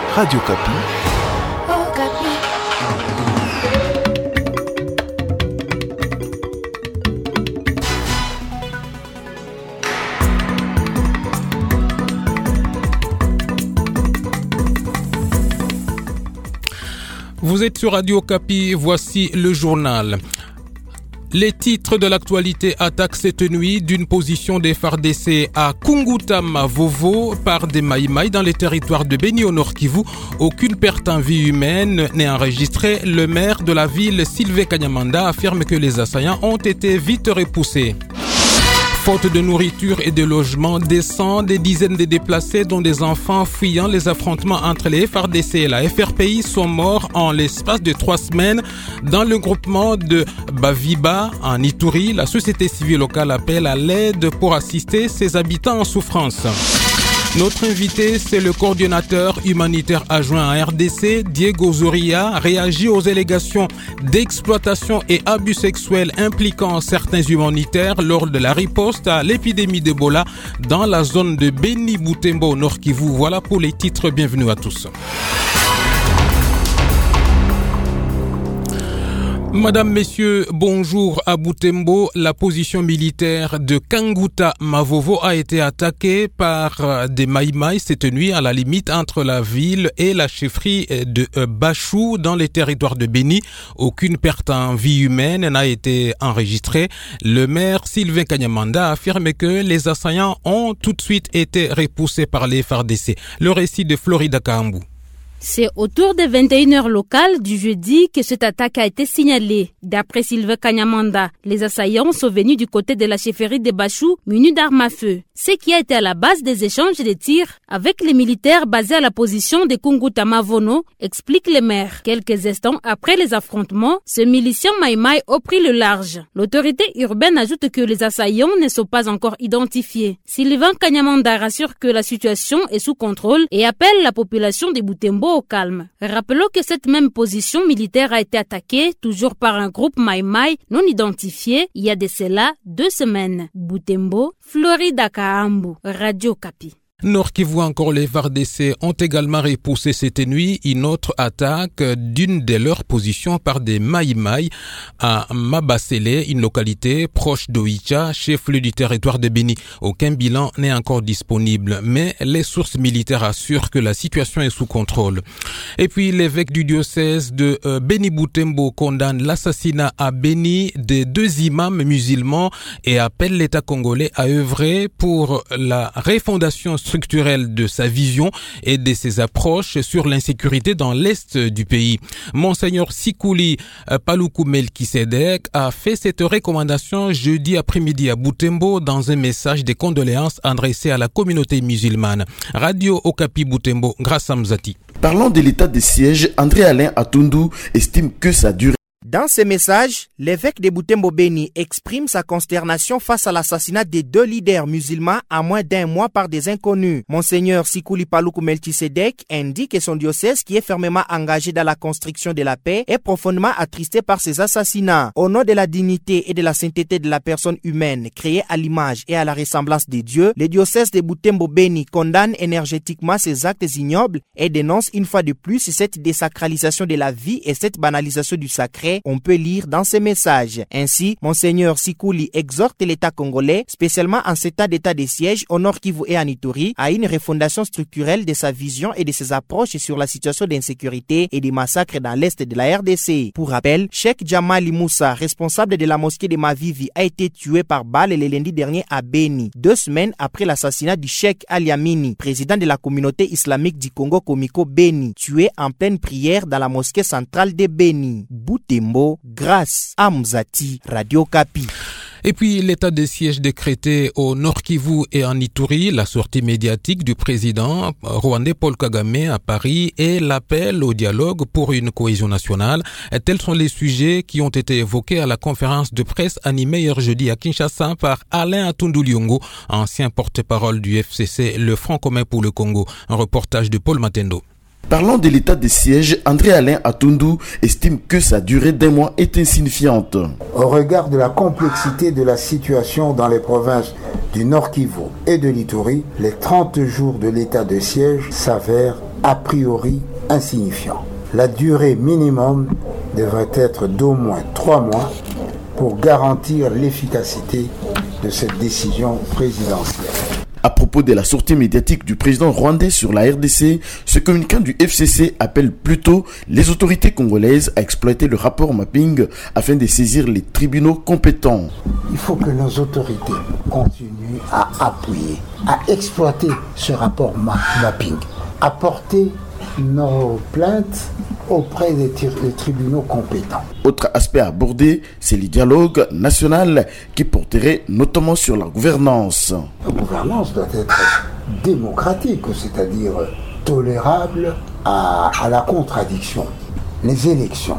Radio Kapi. Vous êtes sur Radio Kapi, voici le journal. Les titres de l'actualité attaquent cette nuit d'une position des FARDC à Kunguta Mavovo par des Maïmaï dans les territoires de Beni au Nord Kivu. Aucune perte en vie humaine n'est enregistrée. Le maire de la ville, Sylvain Kanyamanda, affirme que les assaillants ont été vite repoussés. Faute de nourriture et de logement décents, des dizaines de déplacés, dont des enfants fuyant les affrontements entre les FARDC et la FRPI, sont morts en l'espace de 3 semaines dans le groupement de Baviba en Ituri. La société civile locale appelle à l'aide pour assister ses habitants en souffrance. Notre invité, c'est le coordinateur humanitaire adjoint en RDC, Diego Zoria, réagit aux allégations d'exploitation et abus sexuels impliquant certains humanitaires lors de la riposte à l'épidémie d'Ebola dans la zone de Beni Butembo au Nord Kivu. Voilà pour les titres, bienvenue à tous. Madame, Messieurs, bonjour à Butembo. La position militaire de Kunguta Mavovo a été attaquée par des Maïmaï cette nuit à la limite entre la ville et la chefferie de Bachou dans les territoires de Beni. Aucune perte en vie humaine n'a été enregistrée. Le maire Sylvain Kanyamanda affirme que les assaillants ont tout de suite été repoussés par les FARDC. Le récit de Florida Kaambou. C'est autour de 21h locales du jeudi que cette attaque a été signalée. D'après Sylvain Kanyamanda, les assaillants sont venus du côté de la chefferie de Bachou, munis d'armes à feu. Ce qui a été à la base des échanges de tirs avec les militaires basés à la position de Kunguta Mavono, explique le maire. Quelques instants après les affrontements, ce milicien Maïmaï a pris le large. L'autorité urbaine ajoute que les assaillants ne sont pas encore identifiés. Sylvain Kanyamanda rassure que la situation est sous contrôle et appelle la population de Butembo au calme. Rappelons que cette même position militaire a été attaquée toujours par un groupe Maïmaï non identifié il y a de cela 2 semaines. Butembo, Florida Kaambou, Radio Kapi. Nord Kivu, encore les FARDC ont également repoussé cette nuit une autre attaque d'une de leurs positions par des Maïmaï à Mabasele, une localité proche d'Oicha, chef-lieu du territoire de Beni. Aucun bilan n'est encore disponible, mais les sources militaires assurent que la situation est sous contrôle. Et puis l'évêque du diocèse de Beni Butembo condamne l'assassinat à Beni des 2 imams musulmans et appelle l'État congolais à œuvrer pour la refondation structurelle de sa vision et de ses approches sur l'insécurité dans l'est du pays. Monseigneur Sikuli Paluku Melkisedek a fait cette recommandation jeudi après-midi à Butembo dans un message de condoléances adressé à la communauté musulmane. Radio Okapi Butembo, grâce à Mzati. Parlant de l'état de siège, André-Alain Atundu estime que sa durée. Dans ce message, l'évêque de Butembo Beni exprime sa consternation face à l'assassinat des 2 leaders musulmans à moins d'1 mois par des inconnus. Monseigneur Sikuli Paluku Melkisedek indique que son diocèse, qui est fermement engagé dans la construction de la paix, est profondément attristé par ces assassinats. Au nom de la dignité et de la sainteté de la personne humaine, créée à l'image et à la ressemblance de Dieu, le diocèse de Butembo Beni condamne énergétiquement ces actes ignobles et dénonce une fois de plus cette désacralisation de la vie et cette banalisation du sacré. On peut lire dans ces messages. Ainsi, Monseigneur Sikuli exhorte l'État congolais, spécialement en cet état de siège au Nord Kivu et en Ituri, à une refondation structurelle de sa vision et de ses approches sur la situation d'insécurité et des massacres dans l'est de la RDC. Pour rappel, Cheikh Djamali Moussa, responsable de la mosquée de Mavivi, a été tué par balle le lundi dernier à Beni, 2 semaines après l'assassinat du Cheikh Ali Amini, président de la communauté islamique du Congo Komiko Beni, tué en pleine prière dans la mosquée centrale de Beni. Butembo, grâce à Mzati, Radio Kapi. Et puis l'état de siège décrété au Nord Kivu et en Ituri, la sortie médiatique du président rwandais Paul Kagame à Paris et l'appel au dialogue pour une cohésion nationale. Tels sont les sujets qui ont été évoqués à la conférence de presse animée hier jeudi à Kinshasa par Alain Atundu Liongo, ancien porte-parole du FCC, le Front commun pour le Congo. Un reportage de Paul Matendo. Parlant de l'état de siège, André-Alain Atundu estime que sa durée d'1 mois est insignifiante. Au regard de la complexité de la situation dans les provinces du Nord Kivu et de l'Ituri, les 30 jours de l'état de siège s'avèrent a priori insignifiants. La durée minimum devrait être d'au moins 3 mois pour garantir l'efficacité de cette décision présidentielle. À propos de la sortie médiatique du président rwandais sur la RDC, ce communicant du FCC appelle plutôt les autorités congolaises à exploiter le rapport mapping afin de saisir les tribunaux compétents. Il faut que nos autorités continuent à appuyer, à exploiter ce rapport mapping, à porter nos plaintes auprès des tribunaux compétents. Autre aspect abordé, c'est le dialogue national qui porterait notamment sur la gouvernance. La gouvernance doit être démocratique, c'est-à-dire tolérable à la contradiction. Les élections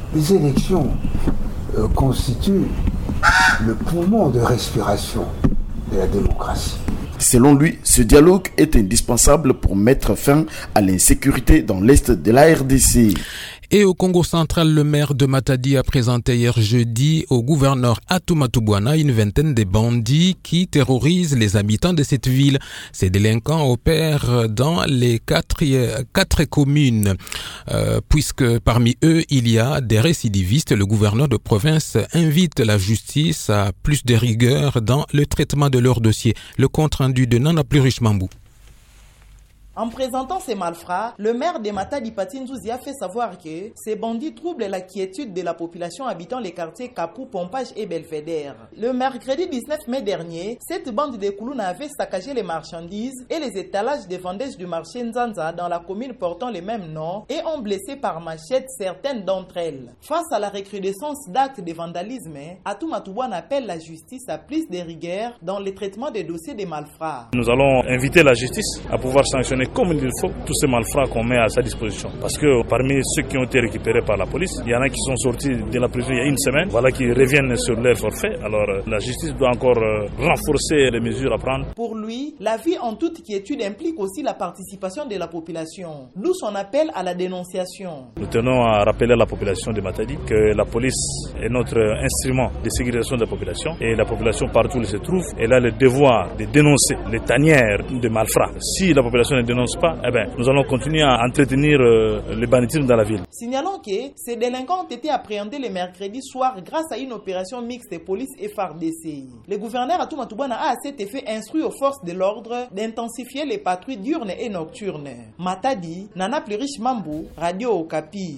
constituent le poumon de respiration de la démocratie. Selon lui, ce dialogue est indispensable pour mettre fin à l'insécurité dans l'est de la RDC. Et au Congo central, le maire de Matadi a présenté hier jeudi au gouverneur Atumatubwana une vingtaine de bandits qui terrorisent les habitants de cette ville. Ces délinquants opèrent dans les quatre communes, puisque parmi eux, il y a des récidivistes. Le gouverneur de province invite la justice à plus de rigueur dans le traitement de leurs dossiers. Le compte rendu de Nana Plurichmambou. En présentant ces malfrats, le maire de Matadi Patinzouzi a fait savoir que ces bandits troublent la quiétude de la population habitant les quartiers Kapou, Pompage et Belvédère. Le mercredi 19 mai dernier, cette bande de Koulouna avait saccagé les marchandises et les étalages des vendeuses du marché Nzanza dans la commune portant le même nom et ont blessé par machette certaines d'entre elles. Face à la recrudescence d'actes de vandalisme, Atumatubwana appelle la justice à plus de rigueur dans le traitement des dossiers des malfrats. Nous allons inviter la justice à pouvoir sanctionner comme il faut tous ces malfrats qu'on met à sa disposition. Parce que parmi ceux qui ont été récupérés par la police, il y en a qui sont sortis de la prison il y a une semaine, voilà, qui reviennent sur leur forfait. Alors la justice doit encore renforcer les mesures à prendre. Pour lui, la vie en toute quiétude implique aussi la participation de la population, d'où son appel à la dénonciation. Nous tenons à rappeler à la population de Matadi que la police est notre instrument de sécurisation de la population et la population partout où elle se trouve, elle a le devoir de dénoncer les tanières de malfrats. Si la population ne dénonce pas, nous allons continuer à entretenir le banditisme dans la ville. Signalons que ces délinquants ont été appréhendés le mercredi soir grâce à une opération mixte police et FARDC. Le gouverneur Atumatubwana a à cet effet instruit aux forces de l'ordre d'intensifier les patrouilles diurnes et nocturnes. Matadi, Nana Plurichmambou, Radio Okapi.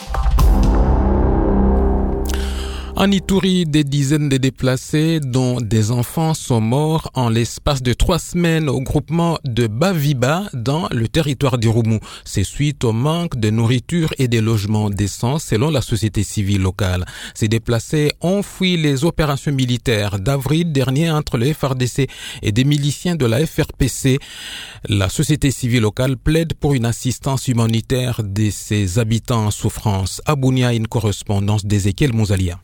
En Ituri, des dizaines de déplacés, dont des enfants, sont morts en l'espace de 3 semaines au groupement de Baviba dans le territoire du Roumou. C'est suite au manque de nourriture et de logements décents selon la société civile locale. Ces déplacés ont fui les opérations militaires d'avril dernier entre le FARDC et des miliciens de la FRPC. La société civile locale plaide pour une assistance humanitaire de ses habitants en souffrance. À Bounia, une correspondance d'Ézéchiel Mouzalia.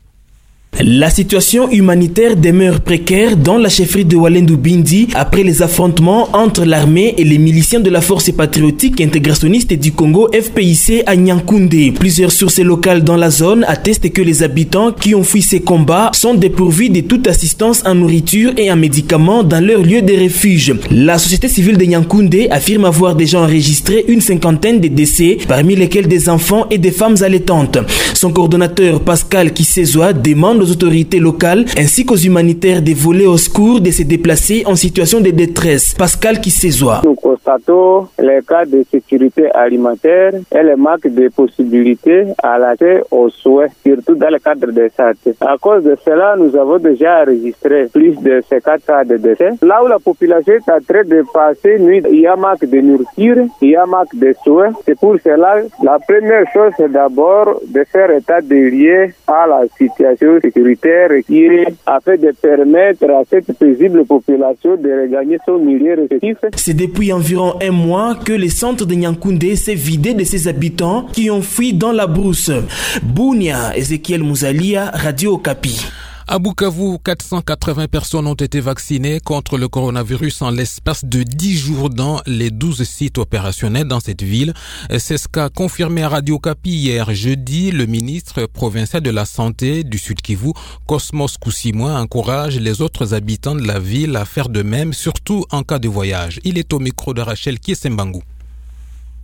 La situation humanitaire demeure précaire dans la chefferie de Walendu Bindi après les affrontements entre l'armée et les miliciens de la force patriotique intégrationniste du Congo FPIC à Nyankoundé. Plusieurs sources locales dans la zone attestent que les habitants qui ont fui ces combats sont dépourvus de toute assistance en nourriture et en médicaments dans leur lieu de refuge. La société civile de Nyankoundé affirme avoir déjà enregistré une 50aine de décès, parmi lesquels des enfants et des femmes allaitantes. Son coordonnateur Pascal Kisezoa demande aux autorités locales ainsi qu'aux humanitaires de voler au secours de ces déplacés en situation de détresse. Pascal Kisezoa. Nous constatons les cas de sécurité alimentaire et le manque de possibilités à l'accès aux soins, surtout dans le cadre des santé. À cause de cela, nous avons déjà enregistré plus de 50 cas de décès. Là où la population est en train de passer nuit, il y a manque de nourriture, il y a manque de soins. C'est pour cela, la première chose, c'est d'abord de faire état des liens à la situation sécuritaire requise afin de permettre à cette paisible population de regagner son milieu respectif. C'est depuis environ 1 mois que le centre de Nyankoundé s'est vidé de ses habitants qui ont fui dans la brousse. Bounia, Ézéchiel Mouzalia, Radio Okapi. À Bukavu, 480 personnes ont été vaccinées contre le coronavirus en l'espace de 10 jours dans les 12 sites opérationnels dans cette ville. C'est ce qu'a confirmé à Radio Okapi hier jeudi le ministre provincial de la Santé du Sud Kivu, Cosmos Koussimwa, encourage les autres habitants de la ville à faire de même, surtout en cas de voyage. Il est au micro de Rachel Kiesembangou.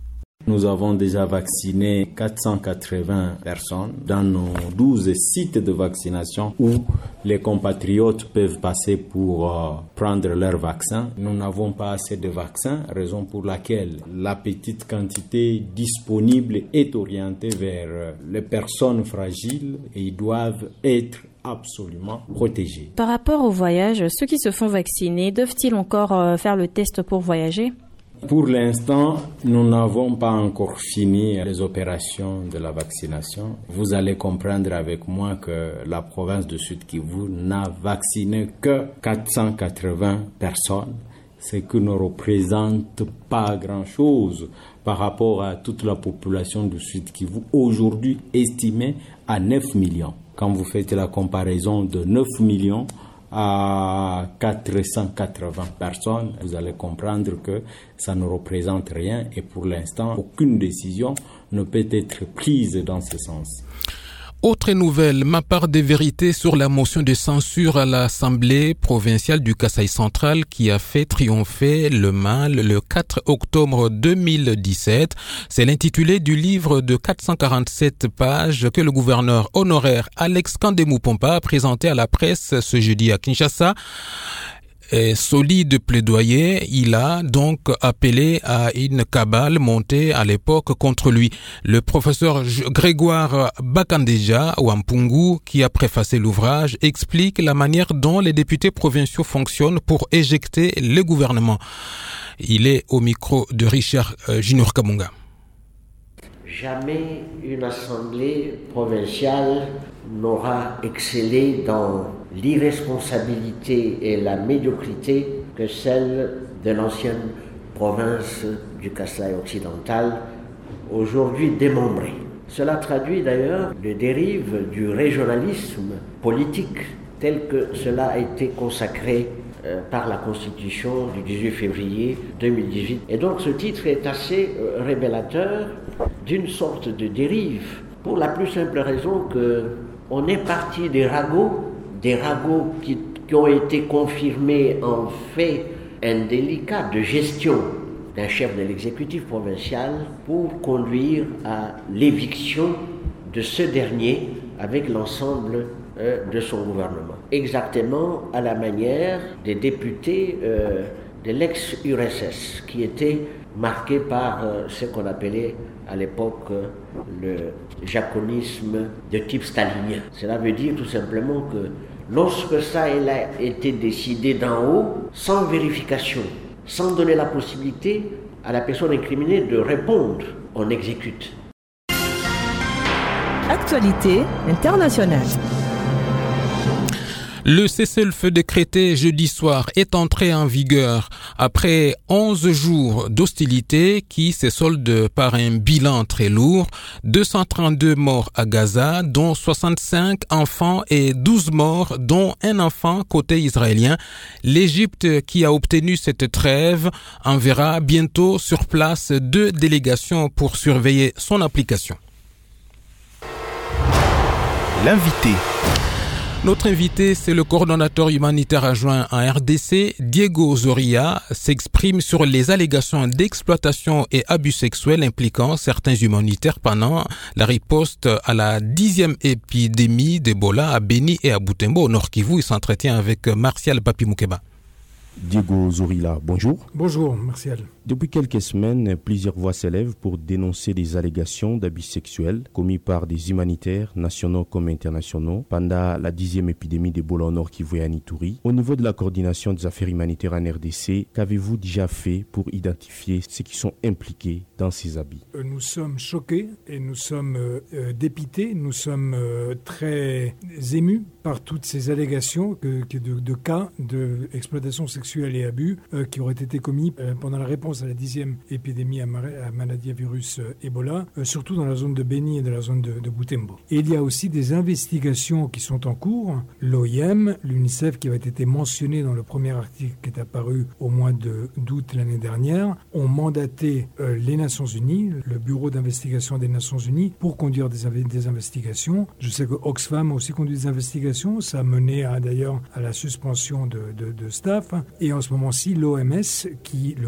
Nous avons déjà vacciné 480 personnes dans nos 12 sites de vaccination où les compatriotes peuvent passer pour prendre leur vaccin. Nous n'avons pas assez de vaccins, raison pour laquelle la petite quantité disponible est orientée vers les personnes fragiles et ils doivent être absolument protégés. Par rapport au voyage, ceux qui se font vacciner, doivent-ils encore faire le test pour voyager ? Pour l'instant, nous n'avons pas encore fini les opérations de la vaccination. Vous allez comprendre avec moi que la province de Sud-Kivu n'a vacciné que 480 personnes, ce qui ne représente pas grand-chose par rapport à toute la population du Sud-Kivu, aujourd'hui estimée à 9 millions. Quand vous faites la comparaison de 9 millions à 480 personnes, vous allez comprendre que ça ne représente rien et pour l'instant, aucune décision ne peut être prise dans ce sens. Autre nouvelle, ma part des vérités sur la motion de censure à l'Assemblée provinciale du Kasaï central qui a fait triompher le mal le 4 octobre 2017. C'est l'intitulé du livre de 447 pages que le gouverneur honoraire Alex Kandemou-Pompa a présenté à la presse ce jeudi à Kinshasa. Solide plaidoyer, il a donc appelé à une cabale montée à l'époque contre lui. Le professeur Grégoire Bakandeja Wampungu, qui a préfacé l'ouvrage, explique la manière dont les députés provinciaux fonctionnent pour éjecter le gouvernement. Il est au micro de Richard Junior Kabunga. Jamais une assemblée provinciale n'aura excellé dans l'irresponsabilité et la médiocrité que celle de l'ancienne province du Kasaï occidental, aujourd'hui démembrée. Cela traduit d'ailleurs les dérives du régionalisme politique tel que cela a été consacré par la Constitution du 18 février 2018. Et donc ce titre est assez révélateur d'une sorte de dérive, pour la plus simple raison qu'on est parti des ragots qui ont été confirmés en fait indélicats de gestion d'un chef de l'exécutif provincial pour conduire à l'éviction de ce dernier avec l'ensemble de son gouvernement. Exactement à la manière des députés de l'ex-URSS qui étaient marqués par ce qu'on appelait à l'époque le jaconisme de type stalinien. Cela veut dire tout simplement que lorsque ça a été décidé d'en haut, sans vérification, sans donner la possibilité à la personne incriminée de répondre, on exécute. Actualité internationale. Le cessez-le-feu décrété jeudi soir est entré en vigueur après 11 jours d'hostilité qui se soldent par un bilan très lourd. 232 morts à Gaza, dont 65 enfants et 12 morts, dont un enfant côté israélien. L'Égypte, qui a obtenu cette trêve, enverra bientôt sur place 2 délégations pour surveiller son application. L'invité. Notre invité, c'est le coordonnateur humanitaire adjoint en RDC, Diego Zoria, s'exprime sur les allégations d'exploitation et abus sexuels impliquant certains humanitaires pendant la riposte à la 10e épidémie d'Ebola à Beni et à Butembo, au Nord Kivu. Il s'entretient avec Martial Papi Moukeba. Diego Zorilla, bonjour. Bonjour, Martial. Depuis quelques semaines, plusieurs voix s'élèvent pour dénoncer des allégations d'abus sexuels commis par des humanitaires nationaux comme internationaux pendant la 10e épidémie d'Ebola au Nord Kivu et à Ituri. Au niveau de la coordination des affaires humanitaires en RDC, qu'avez-vous déjà fait pour identifier ceux qui sont impliqués dans ces abus? Nous sommes choqués et nous sommes dépités, nous sommes très émus par toutes ces allégations de cas d'exploitation sexuelle et abus qui auraient été commis pendant la réponse à la 10e épidémie à maladie à virus Ebola, surtout dans la zone de Beni et de la zone de Butembo. Et il y a aussi des investigations qui sont en cours. L'OIM, l'UNICEF qui avait été mentionné dans le premier article qui est apparu au mois d'août l'année dernière, ont mandaté les Nations Unies, le Bureau d'investigation des Nations Unies, pour conduire des investigations. Je sais que Oxfam a aussi conduit des investigations. Ça a mené d'ailleurs à la suspension de staff. Et en ce moment-ci, l'OMS, qui le gros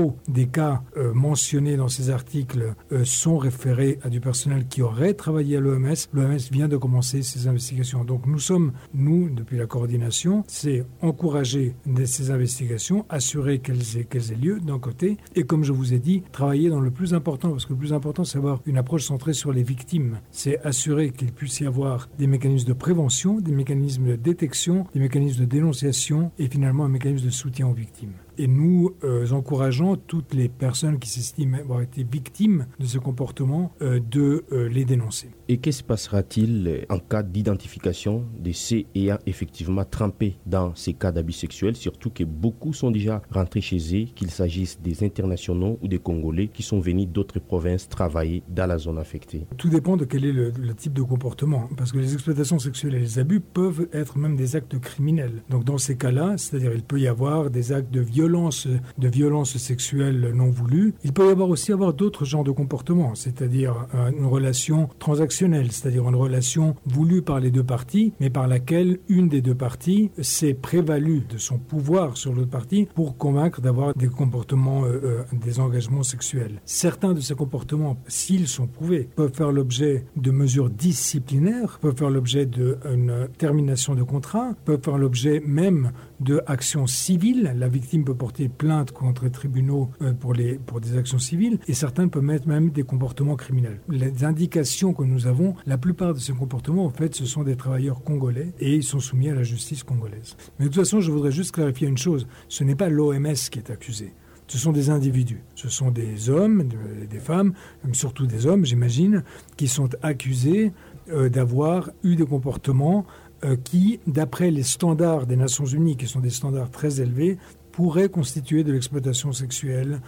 gros des cas mentionnés dans ces articles sont référés à du personnel qui aurait travaillé à l'OMS. L'OMS vient de commencer ces investigations. Donc nous, depuis la coordination, c'est encourager ces investigations, assurer qu'elles aient lieu d'un côté, et comme je vous ai dit, travailler dans le plus important, parce que le plus important, c'est avoir une approche centrée sur les victimes. C'est assurer qu'il puisse y avoir des mécanismes de prévention, des mécanismes de détection, des mécanismes de dénonciation et finalement un mécanisme de soutien aux victimes. Et nous encourageons toutes les personnes qui s'estiment avoir été victimes de ce comportement de les dénoncer. Et que se passera-t-il en cas d'identification de ceux ayant effectivement trempé dans ces cas d'abus sexuels, surtout que beaucoup sont déjà rentrés chez eux, qu'il s'agisse des internationaux ou des Congolais qui sont venus d'autres provinces travailler dans la zone affectée? Tout dépend de quel est le type de comportement, parce que les exploitations sexuelles et les abus peuvent être même des actes criminels. Donc dans ces cas-là, c'est-à-dire il peut y avoir des actes de violence sexuelle non voulue. Il peut y avoir aussi d'autres genres de comportements, c'est-à-dire une relation transactionnelle, c'est-à-dire une relation voulue par les deux parties, mais par laquelle une des deux parties s'est prévalue de son pouvoir sur l'autre partie pour convaincre d'avoir des comportements, des engagements sexuels. Certains de ces comportements, s'ils sont prouvés, peuvent faire l'objet de mesures disciplinaires, peuvent faire l'objet d'une termination de contrat, peuvent faire l'objet même d'actions civiles. La victime peut porter plainte contre les tribunaux pour des actions civiles, et certains peuvent mettre même des comportements criminels. Les indications que nous avons, la plupart de ces comportements, en fait, ce sont des travailleurs congolais et ils sont soumis à la justice congolaise. Mais de toute façon, je voudrais juste clarifier une chose, ce n'est pas l'OMS qui est accusé. Ce sont des individus, ce sont des hommes, des femmes, surtout des hommes, j'imagine, qui sont accusés d'avoir eu des comportements qui, d'après les standards des Nations Unies, qui sont des standards très élevés, pourraient constituer de l'exploitation sexuelle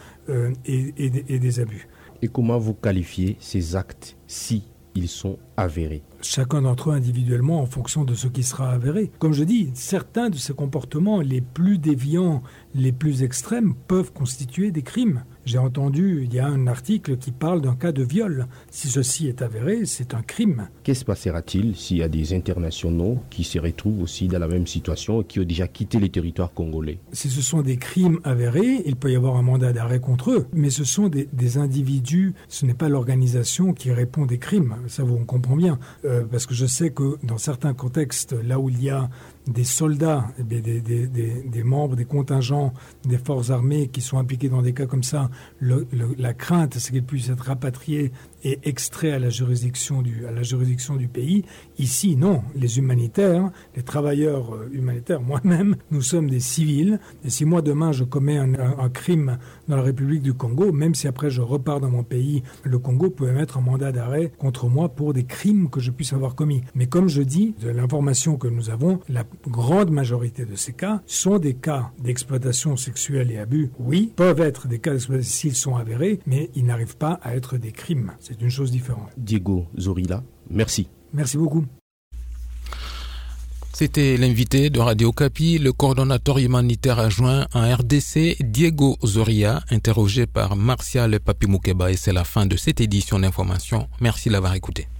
et des abus. Et comment vous qualifiez ces actes si ils sont avérés? Chacun d'entre eux individuellement en fonction de ce qui sera avéré. Comme je dis, certains de ces comportements les plus déviants, les plus extrêmes, peuvent constituer des crimes. J'ai entendu, il y a un article qui parle d'un cas de viol. Si ceci est avéré, c'est un crime. Que se passera-t-il s'il y a des internationaux qui se retrouvent aussi dans la même situation et qui ont déjà quitté le territoire congolais? Si ce sont des crimes avérés, il peut y avoir un mandat d'arrêt contre eux. Mais ce sont des individus, ce n'est pas l'organisation qui répond des crimes. Ça, on comprend bien. Parce que je sais que dans certains contextes, là où il y a des soldats, des membres, des contingents des forces armées qui sont impliqués dans des cas comme ça, la crainte, c'est qu'ils puissent être rapatriés et extraits à la juridiction du pays. Ici, non. Les humanitaires, les travailleurs humanitaires, moi-même, nous sommes des civils. Et si moi, demain, je commets un crime dans la République du Congo, même si après je repars dans mon pays, le Congo peut émettre un mandat d'arrêt contre moi pour des crimes que je puisse avoir commis. Mais comme je dis, de l'information que nous avons, la grande majorité de ces cas sont des cas d'exploitation sexuelle et abus. Oui, peuvent être des cas d'exploitation s'ils sont avérés, mais ils n'arrivent pas à être des crimes. C'est une chose différente. Diego Zorilla, merci. Merci beaucoup. C'était l'invité de Radio Kapi, le coordonnateur humanitaire adjoint en RDC, Diego Zorilla, interrogé par Martial Papi Moukeba. Et c'est la fin de cette édition d'information. Merci de l'avoir écouté.